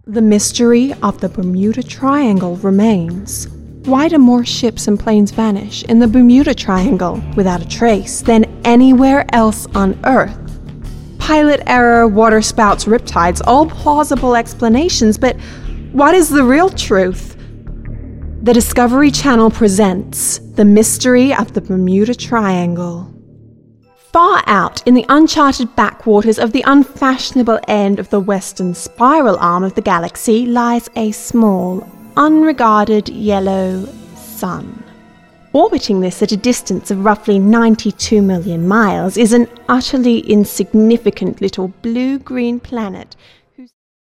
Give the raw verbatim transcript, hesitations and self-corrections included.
The mystery of the Bermuda Triangle remains. Why do more ships and planes vanish in the Bermuda Triangle without a trace than anywhere else on Earth? Pilot error, waterspouts, riptides, all plausible explanations, but what is the real truth? The Discovery Channel presents The Mystery of the Bermuda Triangle. Far out in the uncharted backwaters of the unfashionable end of the western spiral arm of the galaxy lies a small, unregarded yellow sun. Orbiting this at a distance of roughly ninety-two million miles is an utterly insignificant little blue-green planet